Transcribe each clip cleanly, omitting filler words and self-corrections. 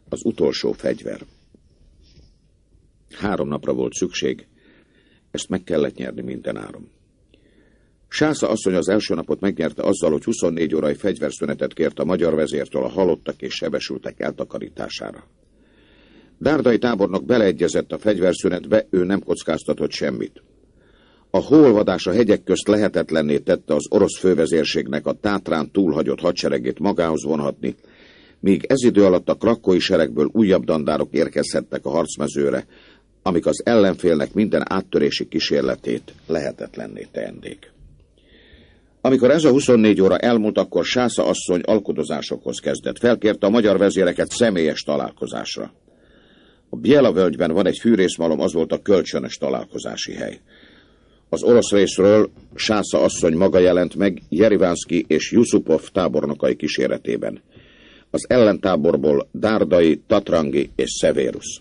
Az utolsó fegyver. 3 napra volt szükség, ezt meg kellett nyerni mindenáron. Sásza asszony az első napot megnyerte azzal, hogy 24 órai fegyverszünetet kért a magyar vezértől a halottak és sebesültek eltakarítására. Dárdai tábornok beleegyezett a fegyverszünetbe, ő nem kockáztatott semmit. A hóolvadás a hegyek közt lehetetlenné tette az orosz fővezérségnek a Tátrán túlhagyott hadseregét magához vonhatni, míg ez idő alatt a krakkói seregből újabb dandárok érkezhettek a harcmezőre, amik az ellenfélnek minden áttörési kísérletét lehetetlenné teendék. Amikor ez a 24 óra elmúlt, akkor Sásza asszony alkudozásokhoz kezdett. Felkérte a magyar vezéreket személyes találkozásra. A Biela völgyben van egy fűrészmalom, az volt a kölcsönös találkozási hely. Az orosz részről Sásza asszony maga jelent meg Jerivánszky és Yusupov tábornokai kíséretében. Az ellentáborból Dárdai, Tatrangi és Severus.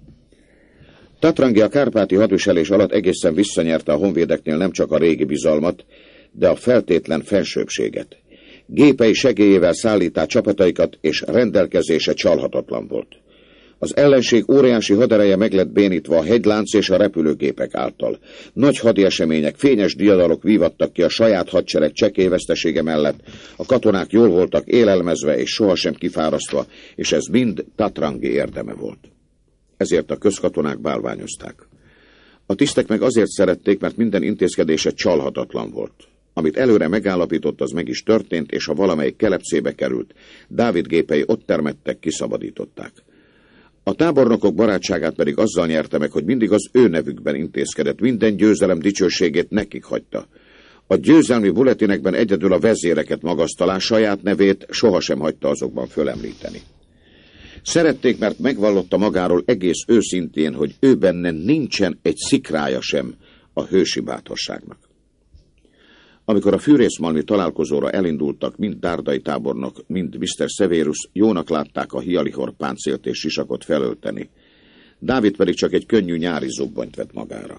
Tatrangi a kárpáti hadviselés alatt egészen visszanyerte a honvédeknél nem csak a régi bizalmat, de a feltétlen fensőbbséget. Gépei segélyével szállítá csapataikat, és rendelkezése csalhatatlan volt. Az ellenség óriási hadereje meg lett bénítva a hegylánc és a repülőgépek által. Nagy hadi események, fényes diadalok vívattak ki a saját hadsereg csekély vesztesége mellett, a katonák jól voltak élelmezve és sohasem kifárasztva, és ez mind Tatrangi érdeme volt. Ezért a közkatonák bálványozták. A tisztek meg azért szerették, mert minden intézkedése csalhatatlan volt. Amit előre megállapított, az meg is történt, és ha valamelyik kelepcébe került, Dávid gépei ott termettek, kiszabadították. A tábornokok barátságát pedig azzal nyerte meg, hogy mindig az ő nevükben intézkedett, minden győzelem dicsőségét nekik hagyta. A győzelmi bulletinekben egyedül a vezéreket magasztalá, saját nevét sohasem hagyta azokban fölemlíteni. Szerették, mert megvallotta magáról egész őszintén, hogy ő benne nincsen egy szikrája sem a hősi bátorságnak. Amikor a fűrészmalmi találkozóra elindultak, mind Dárdai tábornok, mind Mr. Severus jónak látták a hialihor páncélt és sisakot felölteni. Dávid pedig csak egy könnyű nyári zubbonyt vett magára.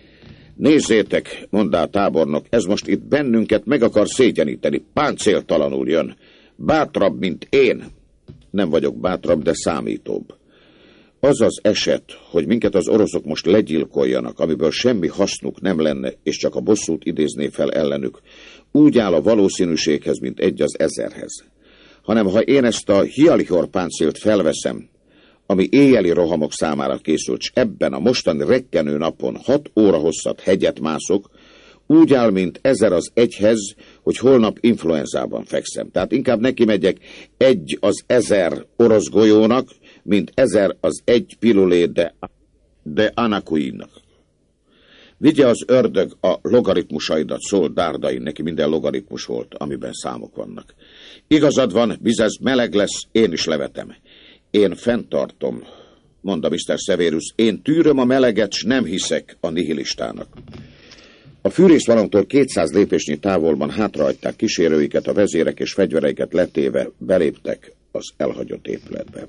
Nézzétek, mondta a tábornok, ez most itt bennünket meg akar szégyeníteni, páncéltalanul jön. Bátrabb, mint én. Nem vagyok bátrabb, de számítóbb. Az az eset, hogy minket az oroszok most legyilkoljanak, amiből semmi hasznuk nem lenne, és csak a bosszút idézné fel ellenük, úgy áll a valószínűséghez, mint 1/1000-hez. Hanem ha én ezt a hialihor páncélt felveszem, ami éjjeli rohamok számára készült, s ebben a mostani rekkenő napon 6 óra hosszat hegyet mászok, úgy áll, mint 1000/1-hez, hogy holnap influenzában fekszem. Tehát inkább neki megyek 1/1000 orosz golyónak, mint 1000/1 pilulé de anakuinnak. Vigye az ördög a logaritmusaidat, szólt Dárdai, neki minden logaritmus volt, amiben számok vannak. Igazad van, bizesz meleg lesz, én is levetem. Én fenntartom, mondta Mr. Severus, én tűröm a meleget, s nem hiszek a nihilistának. A fűrészmalomtól 200 lépésnyi távolban hátrahagyták kísérőiket, a vezérek és fegyvereiket letéve beléptek az elhagyott épületbe.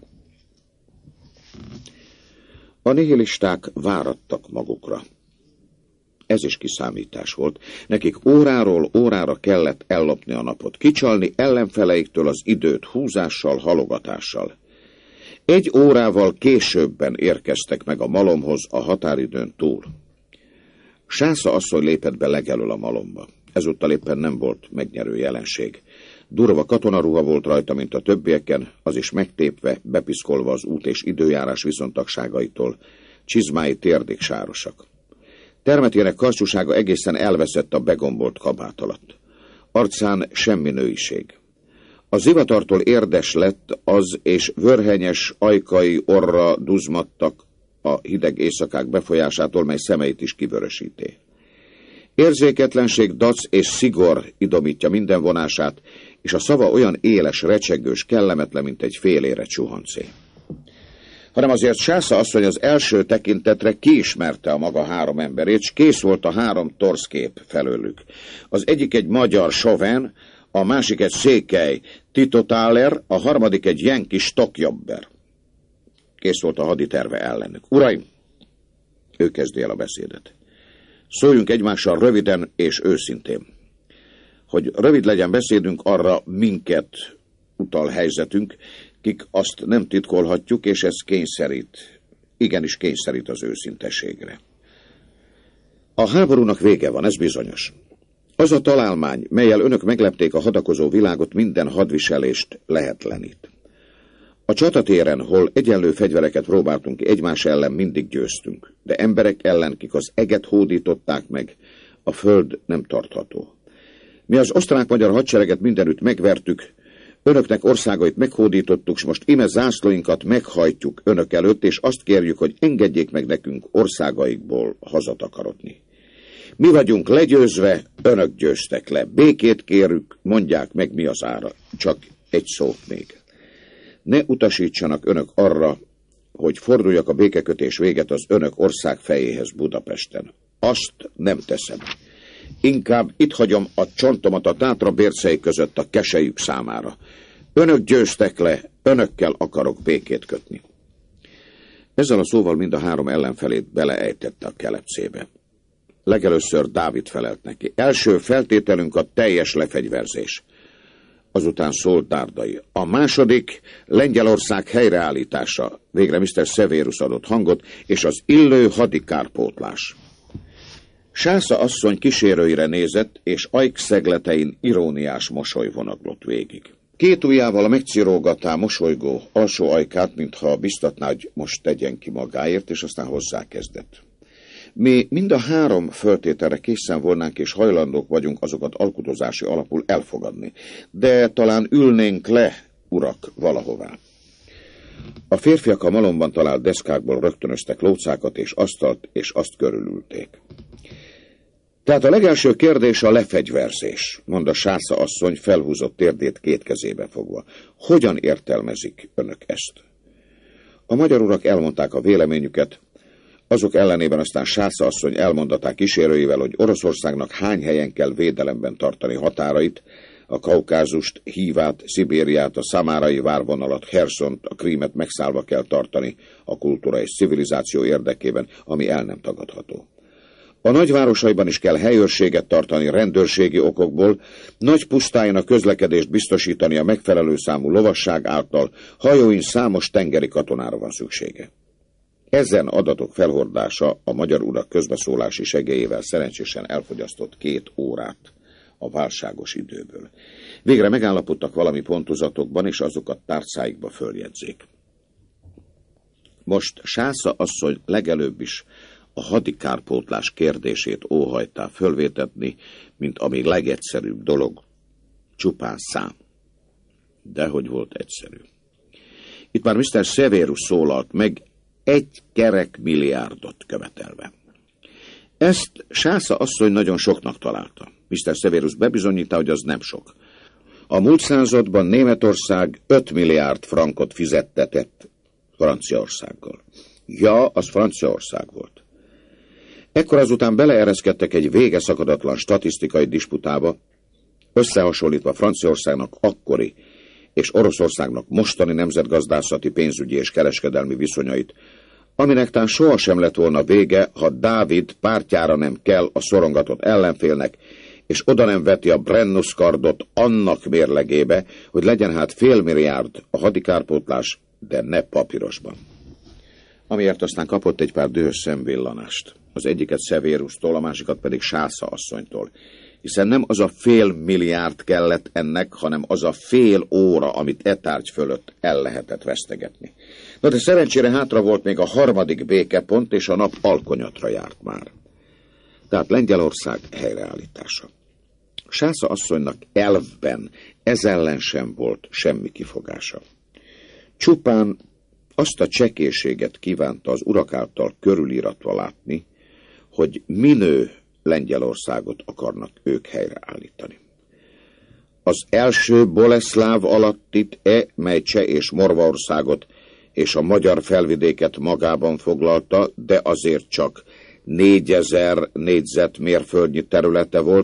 A nihilisták várattak magukra. Ez is kiszámítás volt. Nekik óráról órára kellett ellopni a napot, kicsalni ellenfeleiktől az időt húzással, halogatással. 1 órával későbben érkeztek meg a malomhoz a határidőn túl. Sásza asszony lépett be legelől a malomba. Ezúttal éppen nem volt megnyerő jelenség. Durva katonaruha volt rajta, mint a többieken, az is megtépve, bepiszkolva az út és időjárás viszontagságaitól, csizmái térdig sárosak. Termetének karcsúsága egészen elveszett a begombolt kabát alatt. Arcán semmi nőiség. A zivatartól érdes lett az, és vörhenyes ajkai orra duzmadtak a hideg éjszakák befolyásától, mely szemeit is kivörösíté. Érzéketlenség, dac és szigor idomítja minden vonását, és a szava olyan éles, recsegős, kellemetlen, mint egy félére csuhancé. Hanem azért Sásza asszony az első tekintetre kiismerte a maga 3 emberét, s kész volt a 3 torszkép felőlük. Az egyik egy magyar Soven, a másik egy székely Tito-Thaler, a harmadik egy jenki Stockjobber. Kész volt a haditerve ellenük. Uraim, ő kezdi el a beszédet. Szóljunk egymással röviden és őszintén. Hogy rövid legyen beszédünk, arra minket utal helyzetünk. akik azt nem titkolhatjuk, és ez kényszerít, igenis kényszerít az őszinteségre. A háborúnak vége van, ez bizonyos. Az a találmány, mellyel önök meglepték a hadakozó világot, minden hadviselést lehetlenít. A csatatéren, hol egyenlő fegyvereket próbáltunk ki egymás ellen, mindig győztünk, de emberek ellen, kik az eget hódították meg, a föld nem tartható. Mi az osztrák-magyar hadsereget mindenütt megvertük, önöknek országait meghódítottuk, s most ime zászlóinkat meghajtjuk önök előtt, és azt kérjük, hogy engedjék meg nekünk országaikból hazatakarodni. Mi vagyunk legyőzve, önök győztek le. Békét kérjük, mondják meg, mi az ára. Csak egy szót még. Ne utasítsanak önök arra, hogy forduljak a békekötés véget az önök ország fejéhez Budapesten. Azt nem teszem. Inkább itt hagyom a csontomat a Tátra bércei között a keselyük számára. Önök győztek le, önökkel akarok békét kötni. Ezzel a szóval mind a három ellenfelét beleejtette a kelepcébe. Legelőször Dávid felelt neki. Első feltételünk a teljes lefegyverzés. Azután szólt Dárdai. A második Lengyelország helyreállítása. Végre Mr. Severus adott hangot, és az illő hadikárpótlás. Sásza asszony kísérőire nézett, és ajkszegletein iróniás mosoly vonaglott végig. Két ujjával megcirógatá mosolygó alsó ajkát, mintha biztatná, hogy most tegyen ki magáért, és aztán hozzákezdett. Mi mind a három föltételre készen volnánk, és hajlandók vagyunk azokat alkudozási alapul elfogadni, de talán ülnénk le, urak, valahová. A férfiak a malomban talált deszkákból rögtönöztek lócákat és asztalt, és azt körülülték. Tehát a legelső kérdés a lefegyverzés, mondta Sásza asszony felhúzott térdét két kezébe fogva. Hogyan értelmezik önök ezt? A magyar urak elmondták a véleményüket, azok ellenében aztán Sásza asszony elmondatták kísérőivel, hogy Oroszországnak hány helyen kell védelemben tartani határait, a Kaukázust, Hívát, Szibériát, a szamárai várvonalat, Herszont, a Krímet megszállva kell tartani a kultúra és civilizáció érdekében, ami el nem tagadható. A nagyvárosaiban is kell helyőrséget tartani rendőrségi okokból, nagy pusztáin a közlekedést biztosítani a megfelelő számú lovasság által, hajóin számos tengeri katonára van szüksége. Ezen adatok felhordása a magyar urak közbeszólási segélyével szerencsésen elfogyasztott 2 órát a válságos időből. Végre megállapodtak valami pontozatokban, és azokat tárcáikba följegyzék. Most Sásza asszony legelőbb is a hadikárpótlás kérdését óhajtá fölvétetni, mint ami legegyszerűbb dolog, csupán szám. Dehogy volt egyszerű. Itt már Mr. Severus szólalt meg, 1 kerek milliárdot követelve. Ezt Sásza asszony nagyon soknak találta. Mr. Severus bebizonyítta, hogy az nem sok. A múlt században Németország 5 milliárd frankot fizettetett Franciaországgal. Ja, az Franciaország volt. Ekkor azután beleereszkedtek egy vége szakadatlan statisztikai disputába, összehasonlítva Franciaországnak akkori és Oroszországnak mostani nemzetgazdászati, pénzügyi és kereskedelmi viszonyait, aminek tán sohasem lett volna vége, ha Dávid pártjára nem kell a szorongatott ellenfélnek, és oda nem veti a Brennus kardot annak mérlegébe, hogy legyen hát 500 milliárd a hadikárpótlás, de ne papírosban. Amiért aztán kapott egy pár dühös szemvillanást. Az egyiket Severustól, a másikat pedig Sásza asszonytól. Hiszen nem az a 500 milliárd kellett ennek, hanem az a fél óra, amit e tárgy fölött el lehetett vesztegetni. Na de szerencsére hátra volt még a 3. békepont, és a nap alkonyatra járt már. Tehát Lengyelország helyreállítása. Sásza asszonynak elvben ez ellen sem volt semmi kifogása. Csupán azt a csekélységet kívánta az urak által körülíratva látni, hogy minő Lengyelországot akarnak ők helyreállítani. Az első Boleszláv alattit mely Cseh és Morvaországot és a magyar felvidéket magában foglalta, de azért csak 4000 négyzetmérföldnyi területe volt,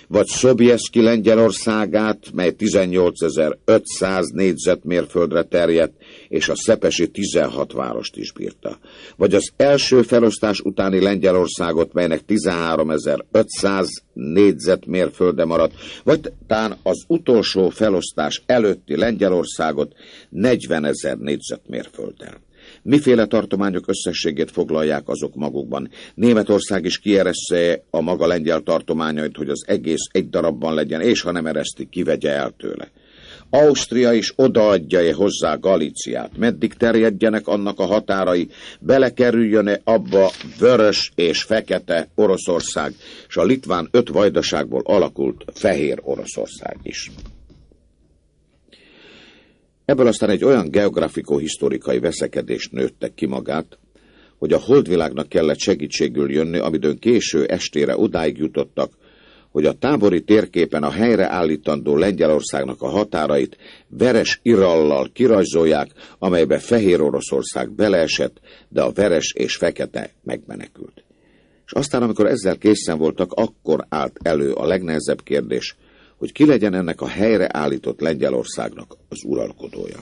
vagy Szobjeszki Lengyelországát, mely 18.500 négyzetmérföldre terjedt, és a szepesi 16 várost is bírta. Vagy az első felosztás utáni Lengyelországot, melynek 13.500 négyzetmérföldre maradt, vagy tán az utolsó felosztás előtti Lengyelországot 40.000 négyzetmérfölddel. Miféle tartományok összességét foglalják azok magukban? Németország is kiereszte a maga lengyel tartományait, hogy az egész egy darabban legyen, és ha nem ereszti, kivegye el tőle. Ausztria is odaadja-e hozzá Galíciát? Meddig terjedjenek annak a határai? Belekerüljön-e abba vörös és fekete Oroszország, és a litván 5 vajdaságból alakult Fehér Oroszország is? Ebből aztán egy olyan geografiko-historikai veszekedés nőtte ki magát, hogy a holdvilágnak kellett segítségül jönni, amidőn késő estére odáig jutottak, hogy a tábori térképen a helyreállítandó Lengyelországnak a határait veres irallal kirajzolják, amelybe Fehér Oroszország beleesett, de a veres és fekete megmenekült. És aztán, amikor ezzel készen voltak, akkor állt elő a legnehezebb kérdés, hogy ki legyen ennek a helyreállított Lengyelországnak az uralkodója.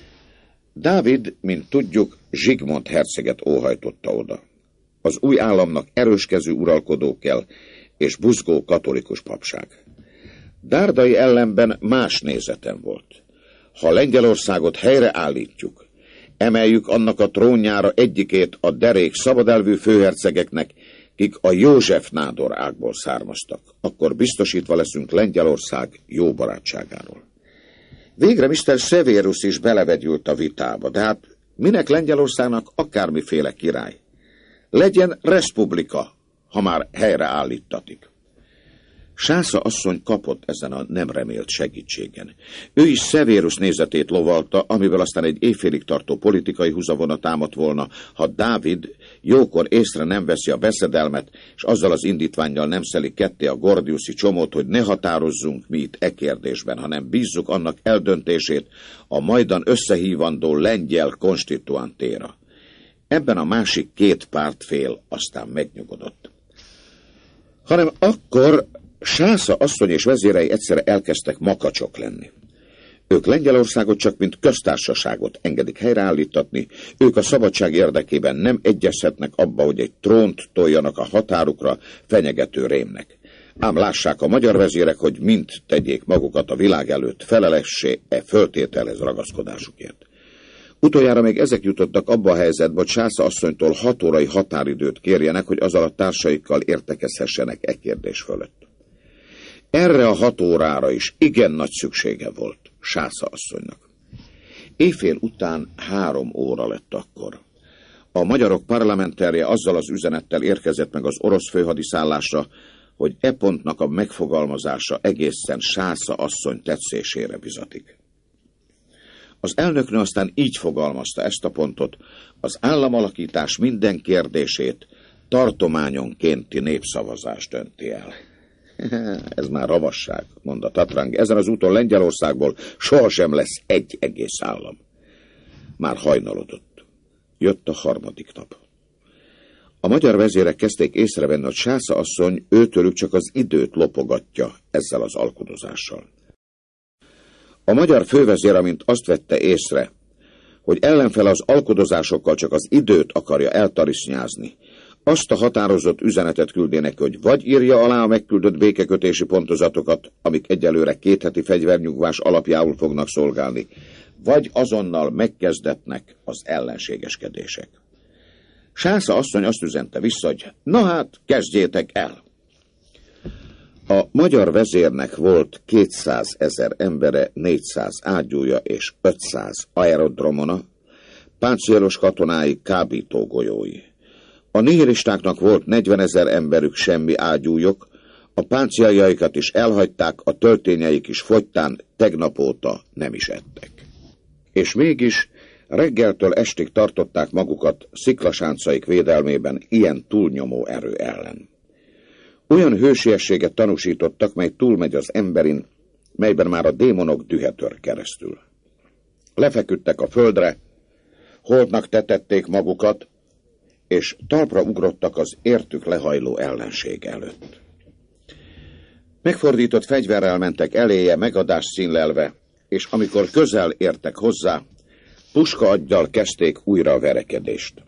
Dávid, mint tudjuk, Zsigmond herceget óhajtotta oda. Az új államnak erőskező uralkodó kell, és buzgó katolikus papság. Dárdai ellenben más nézetem volt. Ha Lengyelországot helyreállítjuk, emeljük annak a trónjára egyikét a derék szabadelvű főhercegeknek, kik a József nádor ágból származtak, akkor biztosítva leszünk Lengyelország jó barátságáról. Végre Mr. Severus is belevegyült a vitába, de hát minek Lengyelországnak akármiféle király? Legyen republika, ha már helyreállítatik. Sásza asszony kapott ezen a nem remélt segítségen. Ő is Severus nézetét lovalta, amiből aztán egy éjfélig tartó politikai húzavona támadt volna, ha Dávid jókor észre nem veszi a beszedelmet, és azzal az indítvánnyal nem szeli ketté a gordiuszi csomót, hogy ne határozzunk mi itt e kérdésben, hanem bízzuk annak eldöntését a majdan összehívandó lengyel konstituantéra. Ebben a másik 2 pártfél aztán megnyugodott. Hanem akkor Sásza asszony és vezérei egyszerre elkezdtek makacsok lenni. Ők Lengyelországot csak mint köztársaságot engedik helyreállítatni, ők a szabadság érdekében nem egyezhetnek abba, hogy egy trónt toljanak a határukra fenyegető rémnek. Ám lássák a magyar vezérek, hogy mind tegyék magukat a világ előtt felelessé e föltételhez ragaszkodásukért. Utoljára még ezek jutottak abba a helyzetbe, hogy Sásza asszonytól 6 órai határidőt kérjenek, hogy az alatt társaikkal értekezhessenek e kérdés fölött. Erre a 6 órára is igen nagy szüksége volt Sásza asszonynak. Éjfél után 3 óra lett akkor. A magyarok parlamenterje azzal az üzenettel érkezett meg az orosz főhadiszállásra, hogy e pontnak a megfogalmazása egészen Sásza asszony tetszésére bizatik. Az elnöknő aztán így fogalmazta ezt a pontot: az államalakítás minden kérdését tartományonkénti népszavazás dönti el. Ez már ravasság, mondta Tatrang. Ezen az úton Lengyelországból sohasem lesz egy egész állam. Már hajnalodott. Jött a 3. nap. A magyar vezérek kezdték észrevenni, hogy Sásza asszony őtőlük csak az időt lopogatja ezzel az alkudozással. A magyar fővezér, amint azt vette észre, hogy ellenfele az alkudozásokkal csak az időt akarja eltarisznyázni, azt a határozott üzenetet küldének, hogy vagy írja alá a megküldött békekötési pontozatokat, amik egyelőre 2 heti fegyvernyugvás alapjául fognak szolgálni, vagy azonnal megkezdetnek az ellenségeskedések. Sásza asszony azt üzente vissza, hogy na hát, kezdjétek el! A magyar vezérnek volt 200 000 embere, 400 ágyúja és 500 aerodromona, páncélos katonái, kábítógolyói. A nihilistáknak volt 40 000 emberük, semmi ágyújuk, a páncéljaikat is elhagyták, a töltényeik is fogytán, tegnap óta nem is ettek. És mégis reggeltől estig tartották magukat sziklasáncaik védelmében ilyen túlnyomó erő ellen. Olyan hősiességet tanúsítottak, mely túlmegy az emberin, melyben már a démonok dühe tör keresztül. Lefeküdtek a földre, holtnak tetették magukat, és talpra ugrottak az értük lehajló ellenség előtt. Megfordított fegyverrel mentek eléje, megadást színlelve, és amikor közel értek hozzá, puskaaggyal kezdték újra a verekedést.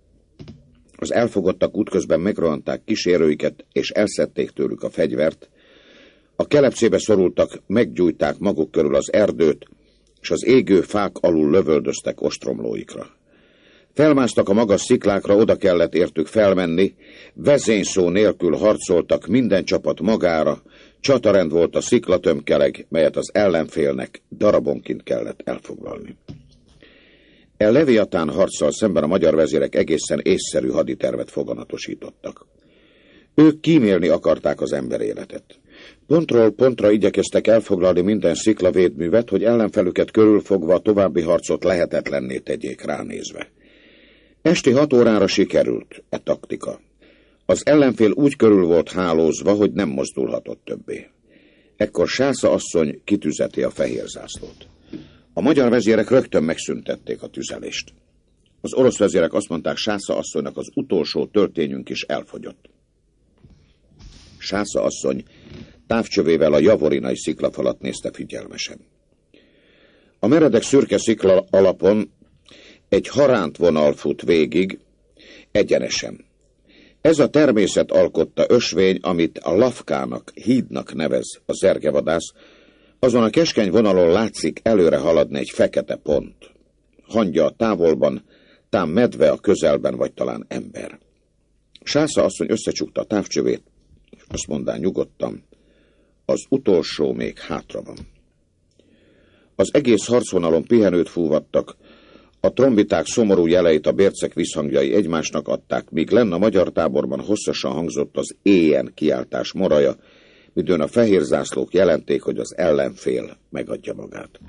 Az elfogottak útközben megrohanták kísérőiket, és elszedték tőlük a fegyvert. A kelepcébe szorultak, meggyújták maguk körül az erdőt, és az égő fák alul lövöldöztek ostromlóikra. Felmásztak a magas sziklákra, oda kellett értük felmenni, vezényszó nélkül harcoltak, minden csapat magára, csatarend volt a sziklatömkeleg, melyet az ellenfélnek darabonként kellett elfoglalni. Leviatán harccal szemben a magyar vezérek egészen észszerű haditervet foganatosítottak. Ők kímélni akarták az emberéletet. Pontról pontra igyekeztek elfoglalni minden sziklavédművet, hogy ellenfelüket körülfogva a további harcot lehetetlenné tegyék ránézve. Esti 6 órára sikerült e taktika. Az ellenfél úgy körül volt hálózva, hogy nem mozdulhatott többé. Ekkor Sásza asszony kitüzeti a fehér zászlót. A magyar vezérek rögtön megszüntették a tüzelést. Az orosz vezérek azt mondták Sásza asszonynak, az utolsó töltényünk is elfogyott. Sásza asszony távcsövével a javorinai sziklafalat nézte figyelmesen. A meredek szürke szikla alapon egy haránt vonal fut végig, egyenesen. Ez a természet alkotta ösvény, amit a lavkának, hídnak nevez a zergevadász. Azon a keskeny vonalon látszik előre haladni egy fekete pont. Hangya a távolban, tám medve a közelben, vagy talán ember. Sásza asszony összecsukta a távcsövét, és azt mondta nyugodtan, az utolsó még hátra van. Az egész harcvonalon pihenőt fúvattak, a trombiták szomorú jeleit a bércek visszhangjai egymásnak adták, míg lenn a magyar táborban hosszasan hangzott az éjen kiáltás moraja, midőn a fehér zászlók jelenték, hogy az ellenfél megadja magát.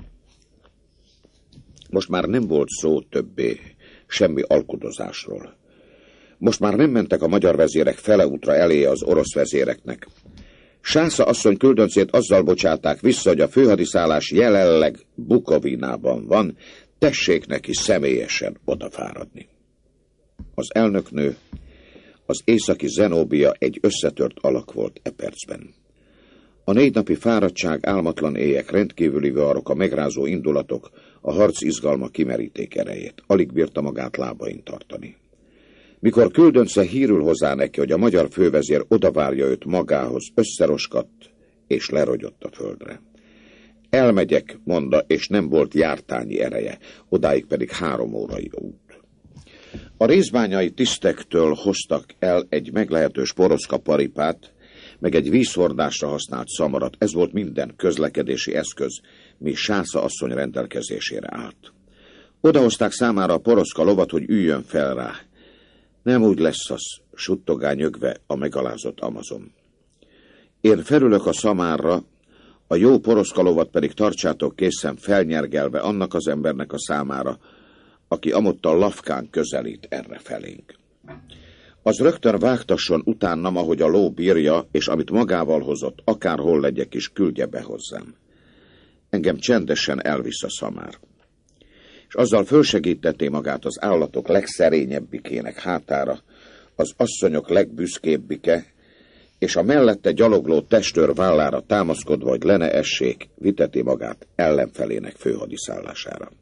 Most már nem volt szó többé semmi alkudozásról. Most már nem mentek a magyar vezérek feleútra eléje az orosz vezéreknek. Sásza asszony küldöncét azzal bocsáták vissza, hogy a főhadiszállás jelenleg Bukovinában van, tessék neki személyesen odafáradni. Az elnöknő, az északi Zenóbia egy összetört alak volt e percben. A 4 napi fáradtság, álmatlan éjek, rendkívüli viharok, a megrázó indulatok, a harc izgalma kimeríték erejét. Alig bírta magát lábain tartani. Mikor küldönce hírül hozzá neki, hogy a magyar fővezér odavárja őt magához, összeroskadt és lerogyott a földre. Elmegyek, mondta, és nem volt jártányi ereje, odáig pedig 3 órai út. A részbányai tisztektől hoztak el egy meglehetős poroszka paripát, meg egy vízhordásra használt szamarat. Ez volt minden közlekedési eszköz, mi Sásza asszony rendelkezésére állt. Odahozták számára a poroszka lovat, hogy üljön fel rá. Nem úgy lesz az, suttogá nyögve a megalázott Amazon. Én felülök a szamárra, a jó poroszka lovat pedig tartsátok készen felnyergelve annak az embernek a számára, aki amott a lavkán közelít erre felénk. Az rögtön vágtasson utánam, ahogy a ló bírja, és amit magával hozott, akárhol legyek is, küldje be hozzám. Engem csendesen elvisz a szamár. És azzal fölsegítette magát az állatok legszerényebbikének hátára, az asszonyok legbüszkébbike, és a mellette gyalogló testőr vállára támaszkodva, hogy le ne essék, viteti magát ellenfelének főhadiszállására.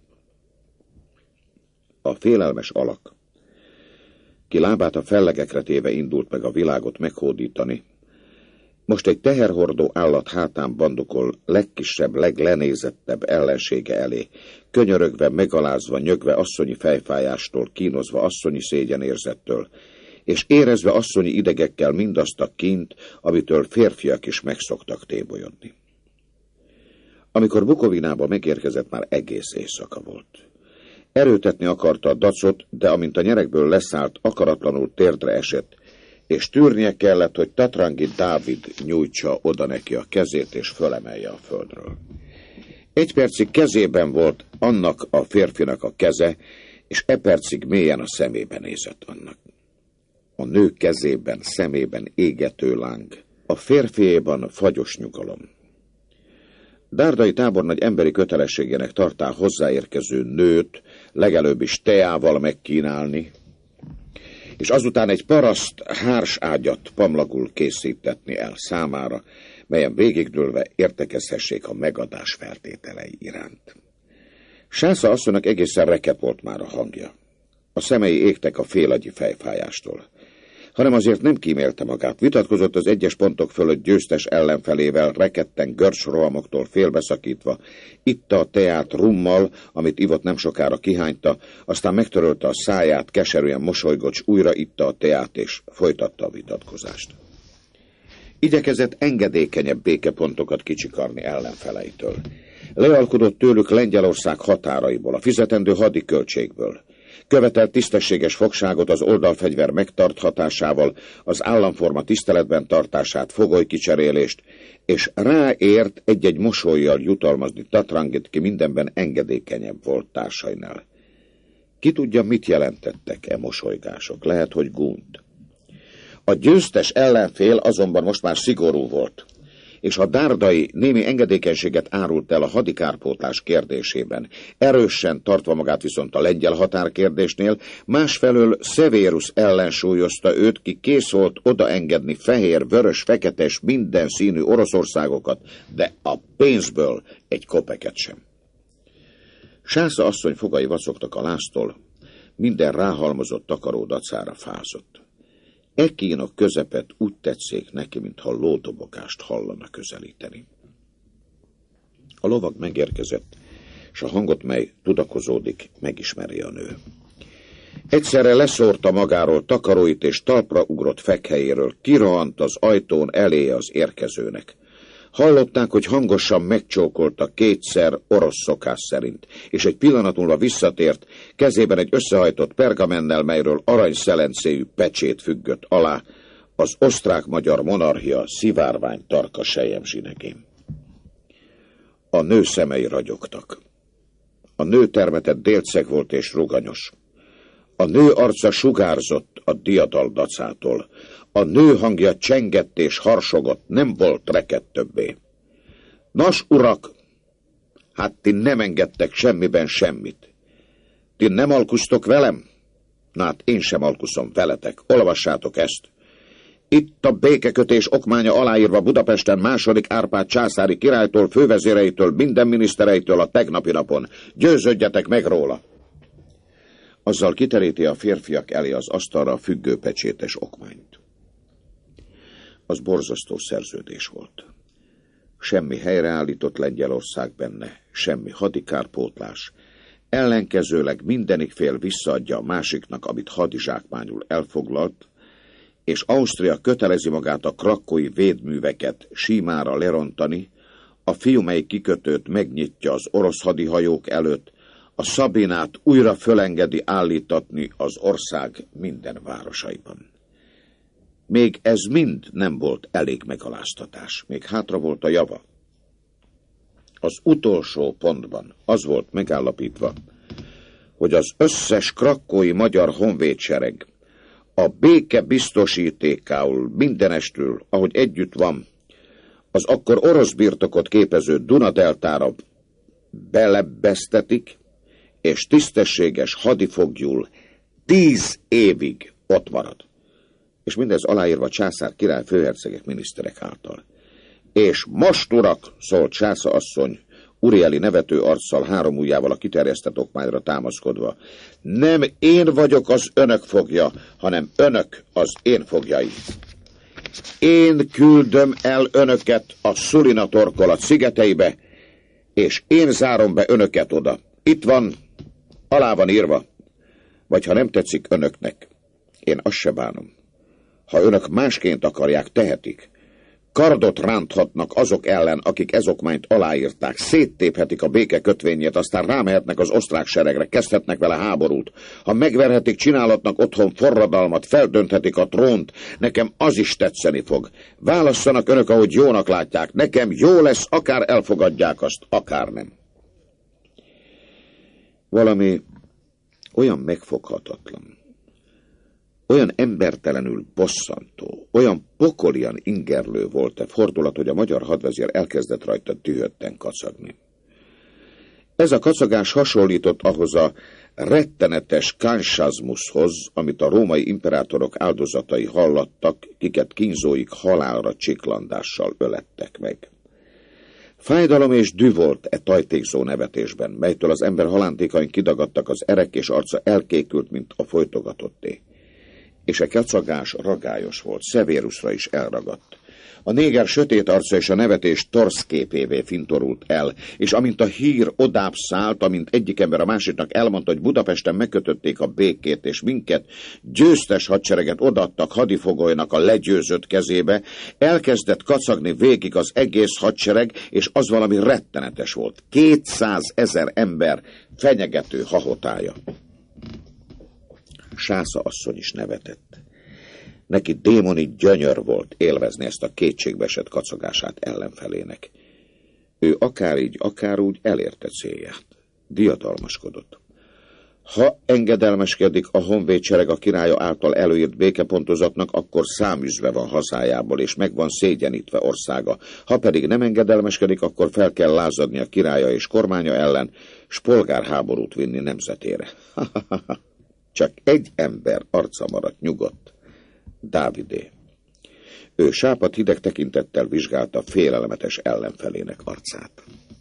A félelmes alak, ki lábát a fellegekre téve indult meg a világot meghódítani, most egy teherhordó állat hátán bandokol legkisebb, leglenézettebb ellensége elé, könyörögve, megalázva, nyögve asszonyi fejfájástól, kínozva asszonyi szégyenérzettől, és érezve asszonyi idegekkel mindazt a kint, amitől férfiak is megszoktak tébolyodni. Amikor Bukovinába megérkezett, már egész éjszaka volt. Erőtetni akarta a dacot, de amint a nyerekből leszállt, akaratlanul térdre esett, és tűrnie kellett, hogy Tatrangi Dávid nyújtsa oda neki a kezét, és fölemelje a földről. 1 percig kezében volt annak a férfinak a keze, és e percig mélyen a szemébe nézett annak. A nő kezében, szemében égető láng, a férfiéban fagyos nyugalom. Dárdai tábornagy emberi kötelességének tartá hozzáérkező nőt legelőbb is teával megkínálni, és azután egy paraszt hárs ágyat pamlagul készítetni el számára, melyen végigdőlve értekezhessék a megadás feltételei iránt. Sásza asszonynak egészen reket volt már a hangja. A szemei égtek a félagyi fejfájástól. Hanem azért nem kímélte magát, vitatkozott az egyes pontok fölött győztes ellenfelével, rekedten görcs rohamoktól félbeszakítva, itta a teát rummal, amit ivott nem sokára kihányta, aztán megtörölte a száját, keserűen mosolygott, s újra itta a teát, és folytatta a vitatkozást. Igyekezett engedékenyebb békepontokat kicsikarni ellenfeleitől. Lealkudott tőlük Lengyelország határaiból, a fizetendő hadiköltségből. Követelt tisztességes fogságot az oldalfegyver megtarthatásával, az államforma tiszteletben tartását, fogolykicserélést, és ráért egy-egy mosollyal jutalmazni Tatrangit, ki mindenben engedékenyebb volt társainál. Ki tudja, mit jelentettek e mosolygások, lehet, hogy gúnyt. A győztes ellenfél azonban most már szigorú volt, és a dárdai némi engedékenységet árult el a hadikárpótlás kérdésében, erősen tartva magát viszont a lengyel határkérdésnél, másfelől Severus ellensúlyozta őt, ki kész volt odaengedni fehér, vörös, feketes, minden színű Oroszországokat, de a pénzből egy kopeket sem. Sásza asszony fogai vacogtak a láztól, minden ráhalmozott takaró dacára fázott. E kínok közepet úgy tetszék neki, mintha lódobogást hallana közelíteni. A lovag megérkezett, s a hangot, mely tudakozódik, megismeri a nő. Egyszerre leszórta magáról takaróit, és talpra ugrott fekhelyéről, kirohant az ajtón eléje az érkezőnek. Hallották, hogy hangosan megcsókolta kétszer orosz szokás szerint, és egy pillanat múlva visszatért, kezében egy összehajtott pergamennel, melyről aranyszelencéjű pecsét függött alá, az osztrák-magyar monarchia szivárvány tarka selyemzsinegén. A nő szemei ragyogtak. A nő termetett délceg volt és ruganyos. A nő arca sugárzott a diadal dacától. A nő hangja csengett és harsogott, nem volt reket többé. Nos, urak, hát ti nem engedtek semmiben semmit. Ti nem alkusztok velem? Na hát én sem alkuszom veletek, olvassátok ezt. Itt a békekötés okmánya aláírva Budapesten II. Árpád császári királytól, fővezéreitől, minden minisztereitől a tegnapi napon. Győződjetek meg róla! Azzal kiteríti a férfiak elé az asztalra a függőpecsétes okmányt. Az borzasztó szerződés volt. Semmi helyreállított Lengyelország benne, semmi hadikárpótlás. Ellenkezőleg mindenik fél visszaadja a másiknak, amit hadizsákmányul elfoglalt, és Ausztria kötelezi magát a krakkói védműveket símára lerontani, a Fiumei kikötőt megnyitja az orosz hadihajók előtt, a Szabinát újra fölengedi állítatni az ország minden városaiban. Még ez mind nem volt elég megaláztatás, még hátra volt a java. Az utolsó pontban az volt megállapítva, hogy az összes krakkói magyar honvédsereg a béke biztosítékául mindenestül, ahogy együtt van, az akkor orosz birtokot képező Dunadeltára belebbeztetik, és tisztességes hadifogjul 10 évig ott marad. És mindez aláírva császár, király, főhercegek, miniszterek által. És most, urak, szólt Sásza asszony, Urieli nevető arccal, 3 ujjával a kiterjesztett okmányra támaszkodva. Nem én vagyok az önök fogja, hanem önök az én fogjai. Én küldöm el önöket a Szulina torkolat szigeteibe, és én zárom be önöket oda. Itt van, alá van írva. Vagy ha nem tetszik önöknek, én azt se bánom. Ha önök másként akarják, tehetik. Kardot ránthatnak azok ellen, akik ez okmányt aláírták, széttéphetik a béke kötvényét, aztán rámehetnek az osztrák seregre, kezdhetnek vele háborút. Ha megverhetik, csinálhatnak otthon forradalmat, feldönthetik a trónt, nekem az is tetszeni fog. Válasszanak önök, ahogy jónak látják, nekem jó lesz, akár elfogadják azt, akár nem. Valami olyan megfoghatatlan, olyan embertelenül bosszantó, olyan pokolian ingerlő volt a fordulat, hogy a magyar hadvezér elkezdett rajta dühötten kacagni. Ez a kacagás hasonlított ahhoz a rettenetes kánshazmuszhoz, amit a római imperátorok áldozatai hallattak, kiket kínzóik halálra csiklandással ölettek meg. Fájdalom és dű volt e tajtékzó nevetésben, melytől az ember halántékain kidagadtak, az erek és arca elkékült, mint a folytogatotté. És a kacagás ragályos volt, Severusra is elragadt. A néger sötét arca és a nevetés torszképévé fintorult el, és amint a hír odább szállt, amint egyik ember a másiknak elmondta, hogy Budapesten megkötötték a békét, és minket, győztes hadsereget odaadtak hadifogolynak a legyőzött kezébe, elkezdett kacagni végig az egész hadsereg, és az valami rettenetes volt. 200 000 ember fenyegető hahotája. Sásza asszony is nevetett. Neki démoni gyönyör volt élvezni ezt a kétségbeesett kacagását ellenfelének. Ő akár így, akár úgy elérte célját. Diadalmaskodott. Ha engedelmeskedik a honvédsereg a királya által előírt békepontozatnak, akkor száműzve van hazájából, és meg van szégyenítve országa. Ha pedig nem engedelmeskedik, akkor fel kell lázadni a királya és kormánya ellen, s polgárháborút vinni nemzetére. Csak egy ember arca maradt nyugodt. Dávidé. Ő sápadt hideg tekintettel vizsgálta félelmetes ellenfelének arcát.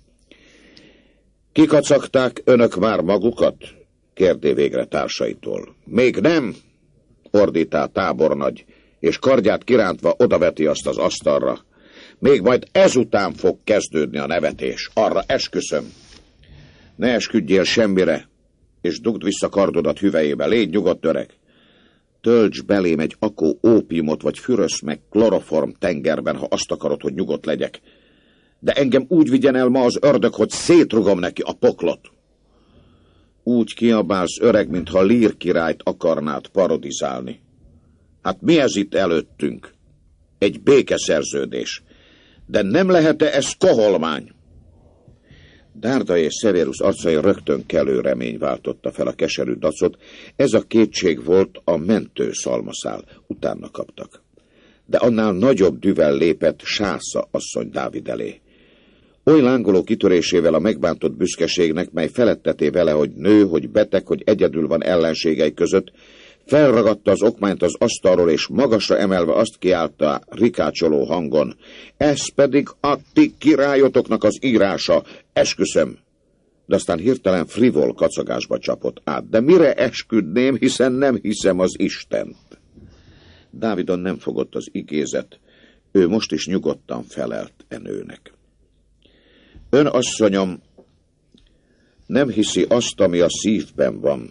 Kikacagták önök már magukat? Kérdé végre társaitól. Még nem, ordítál tábornagy, és kardját kirántva odaveti azt az asztalra. Még majd ezután fog kezdődni a nevetés, arra esküszöm. Ne esküdjél semmire, és dugd vissza kardodat hüvelyébe, légy nyugodt öreg. Tölts belém egy akó ópiumot, vagy fürössz meg kloroform tengerben, ha azt akarod, hogy nyugodt legyek. De engem úgy vigyen el ma az ördög, hogy szétrugom neki a poklot. Úgy kiabálsz, öreg, mintha Lír királyt akarnád parodizálni. Hát mi ez itt előttünk? Egy békeszerződés. De nem lehet-e ez koholmány? Dárda és Severus arcai rögtön kelő remény váltotta fel a keserű dacot. Ez a kétség volt a mentő szalmaszál. Utána kaptak. De annál nagyobb düvel lépett Sásza asszony Dávid elé. Oly lángoló kitörésével a megbántott büszkeségnek, mely feletteté vele, hogy nő, hogy beteg, hogy egyedül van ellenségei között, felragadta az okmányt az asztalról, és magasra emelve azt kiáltta rikácsoló hangon. Ez pedig a ti királyotoknak az írása, esküszöm. De aztán hirtelen frivol kacagásba csapott át. De mire esküdném, hiszen nem hiszem az Istent. Dávidon nem fogott az igézet. Ő most is nyugodtan felelt nőnek. Ön, asszonyom, nem hiszi azt, ami a szívben van,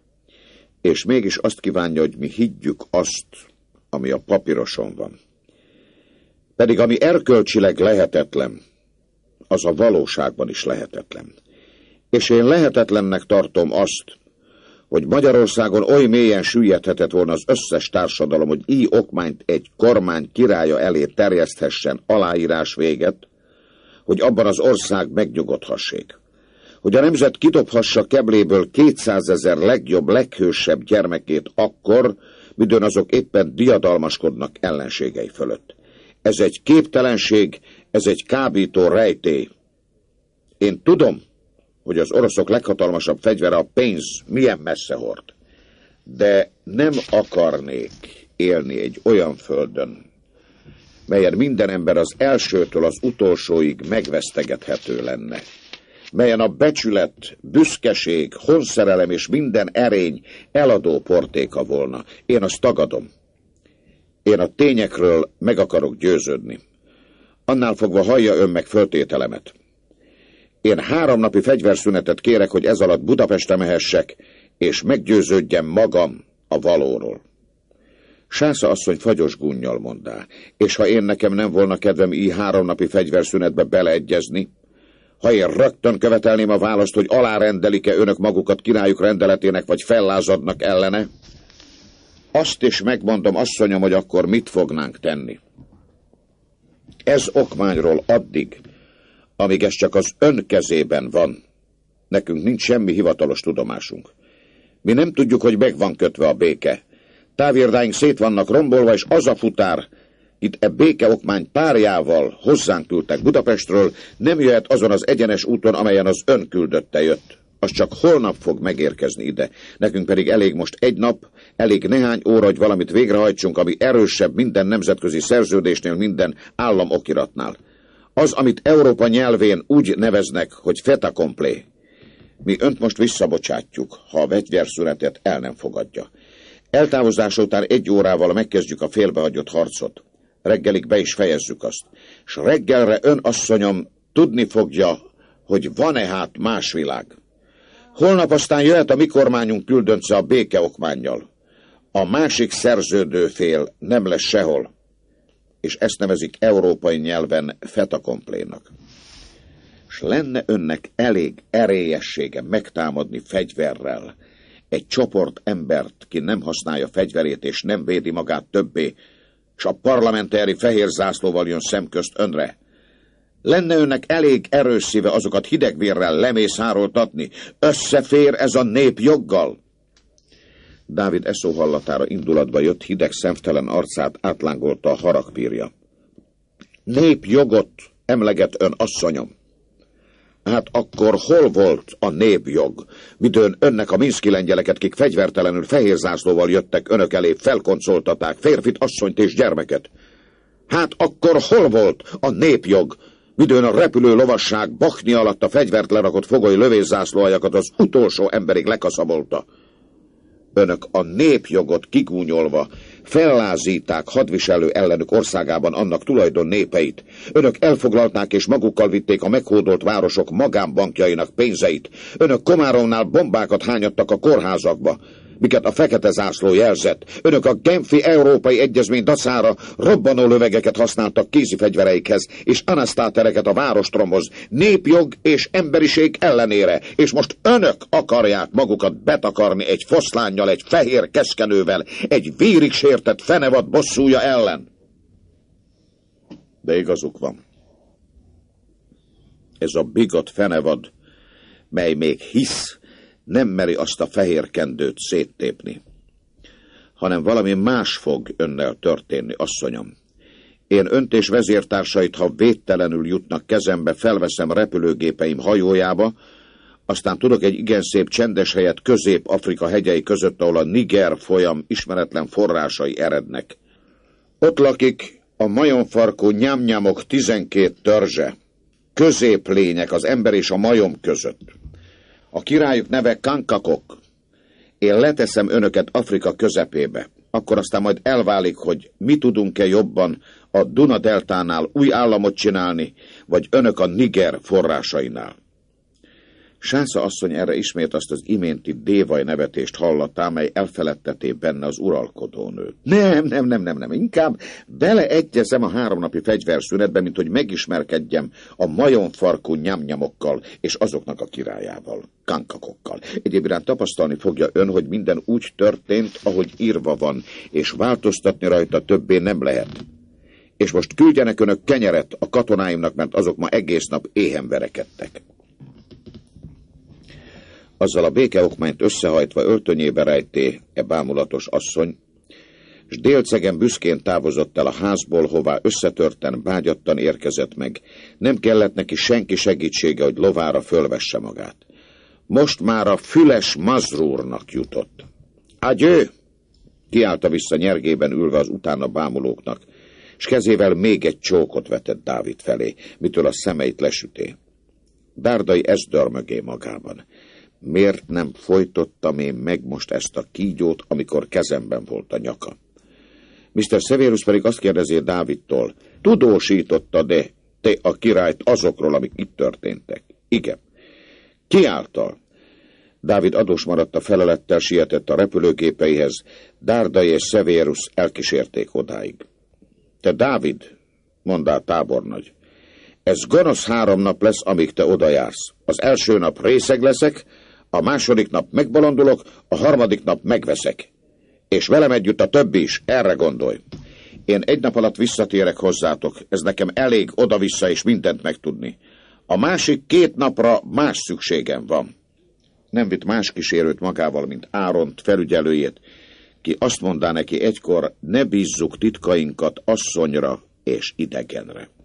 és mégis azt kívánja, hogy mi higgyük azt, ami a papíroson van. Pedig ami erkölcsileg lehetetlen, az a valóságban is lehetetlen. És én lehetetlennek tartom azt, hogy Magyarországon oly mélyen süllyedhetett volna az összes társadalom, hogy így okmányt egy kormány királya elé terjeszthessen aláírás véget, hogy abban az ország megnyugodhassék. Hogy a nemzet kidobhassa kebléből 200 000 legjobb, leghősebb gyermekét akkor, midőn azok éppen diadalmaskodnak ellenségei fölött. Ez egy képtelenség, ez egy kábító rejtély. Én tudom, hogy az oroszok leghatalmasabb fegyvere a pénz, milyen messze hord. De nem akarnék élni egy olyan földön, melyen minden ember az elsőtől az utolsóig megvesztegethető lenne, melyen a becsület, büszkeség, honszerelem és minden erény eladó portéka volna. Én azt tagadom. Én a tényekről meg akarok győződni. Annál fogva hallja ön meg föltételemet. Én 3 napi fegyverszünetet kérek, hogy ez alatt Budapestre mehessek, és meggyőződjem magam a valóról. Sásza asszony fagyos gúnnyal mondá, és ha én nekem nem volna kedvem így 3 napi fegyverszünetbe beleegyezni, ha én rögtön követelném a választ, hogy alárendelik-e önök magukat királyuk rendeletének, vagy fellázadnak ellene, azt is megmondom, asszonyom, hogy akkor mit fognánk tenni. Ez okmányról addig, amíg ez csak az ön kezében van, nekünk nincs semmi hivatalos tudomásunk. Mi nem tudjuk, hogy meg van kötve a béke. Távirdáink szét vannak rombolva, és az a futár, itt békeokmány párjával hozzánk küldtek Budapestről, nem jöhet azon az egyenes úton, amelyen az ön küldötte jött. az csak holnap fog megérkezni ide. Nekünk pedig elég most egy nap, elég néhány óra, hogy valamit végrehajtsunk, ami erősebb minden nemzetközi szerződésnél, minden állam okiratnál. Az, amit Európa nyelvén úgy neveznek, hogy fait accompli. Mi önt most visszabocsátjuk, ha a fegyverszünetet el nem fogadja. Eltávozása után 1 órával megkezdjük a félbehagyott harcot. Reggelig be is fejezzük azt. S reggelre ön, asszonyom, tudni fogja, hogy van-e hát más világ. Holnap aztán jöhet a mi kormányunk küldöntse a békeokmánnyal. A másik szerződő fél nem lesz sehol. És ezt nevezik európai nyelven fait accompli-nak. S lenne önnek elég erélyessége megtámadni fegyverrel egy csoport embert, ki nem használja fegyverét és nem védi magát többé, s a parlamentári fehér zászlóval jön szemközt önre. Lenne önnek elég erős szíve azokat hidegvérrel lemészároltatni? Összefér ez a nép joggal? Dávid e szó hallatára indulatba jött, hideg szemtelen arcát átlángolta a haragpírja. Népjogot emleget ön, asszonyom. Hát akkor hol volt a népjog, midőn önnek a minszki lengyeleket, kik fegyvertelenül fehér zászlóval jöttek önök elé, felkoncoltatták férfit, asszonyt és gyermeket? Hát akkor hol volt a népjog, midőn a repülő lovasság bakni alatt a fegyvert lerakott fogoly lövészászlóajakat az utolsó emberig lekaszabolta? Önök a népjogot kigúnyolva fellázíták hadviselő ellenük országában annak tulajdon népeit. Önök elfoglalták és magukkal vitték a meghódolt városok magánbankjainak pénzeit. Önök Komáronnál bombákat hányadtak a kórházakba, miket a fekete zászló jelzett. Önök a Genfi Európai Egyezmény dacára robbanó lövegeket használtak kézifegyvereikhez, és anasztátereket a várostromhoz, népjog és emberiség ellenére, és most önök akarják magukat betakarni egy foszlánnyal, egy fehér keszkenővel, egy vérig sértett fenevad bosszúja ellen. De igazuk van. Ez a bigot fenevad, mely még hisz, nem meri azt a fehér kendőt széttépni, hanem valami más fog önnel történni, asszonyom. Én önt és vezértársait, ha védtelenül jutnak kezembe, felveszem repülőgépeim hajójába, aztán tudok egy igen szép csendes helyet Közép-Afrika hegyei között, ahol a Niger folyam ismeretlen forrásai erednek. Ott lakik a majomfarkú nyámnyámok 12 törzse, középlények az ember és a majom között. A királyuk neve Kankakok. Én leteszem önöket Afrika közepébe. Akkor aztán majd elválik, hogy mi tudunk-e jobban a Duna-deltánál új államot csinálni, vagy önök a Niger forrásainál. Sásza asszony erre ismét azt az iménti dévaj nevetést hallattá, mely elfeledteté benne az uralkodónőt. Nem. Inkább beleegyezem a 3 napi fegyverszünetbe, mint hogy megismerkedjem a majomfarkú nyámnyamokkal és azoknak a királyával, Kankakokkal. Egyébként tapasztalni fogja ön, hogy minden úgy történt, ahogy írva van, és változtatni rajta többé nem lehet. És most küldjenek önök kenyeret a katonáimnak, mert azok ma egész nap éhen verekedtek. Azzal a békeokmányt összehajtva öltönyébe rejté bámulatos asszony, s délcegen büszkén távozott el a házból, hová összetörten, bágyattan érkezett meg. Nem kellett neki senki segítsége, hogy lovára fölvesse magát. Most már a füles Mazrúrnak jutott. Adjő! Kiállta vissza nyergében ülve az utána bámulóknak, s kezével még egy csókot vetett Dávid felé, mitől a szemeit lesüté. Dárdai ezt dörmögé magában. Miért nem folytottam én meg most ezt a kígyót, amikor kezemben volt a nyaka? Mr. Severus pedig azt kérdezi Dávidtól, tudósította-e te a királyt azokról, amik itt történtek? Igen. Ki által? Dávid adós maradt a felelettel, sietett a repülőgépeihez, Dárdai és Severus elkísérték odáig. Te Dávid, mondá tábornagy, ez gonosz 3 nap lesz, amíg te odajársz. Az első nap részeg leszek, a második nap megbolondulok, a harmadik nap megveszek. És velem együtt a többi is, erre gondolj. Én 1 nap alatt visszatérek hozzátok, ez nekem elég oda-vissza és mindent megtudni. A másik 2 napra más szükségem van. Nem vitt más kísérőt magával, mint Áront, felügyelőjét, ki azt mondá neki egykor, ne bízzuk titkainkat asszonyra és idegenre.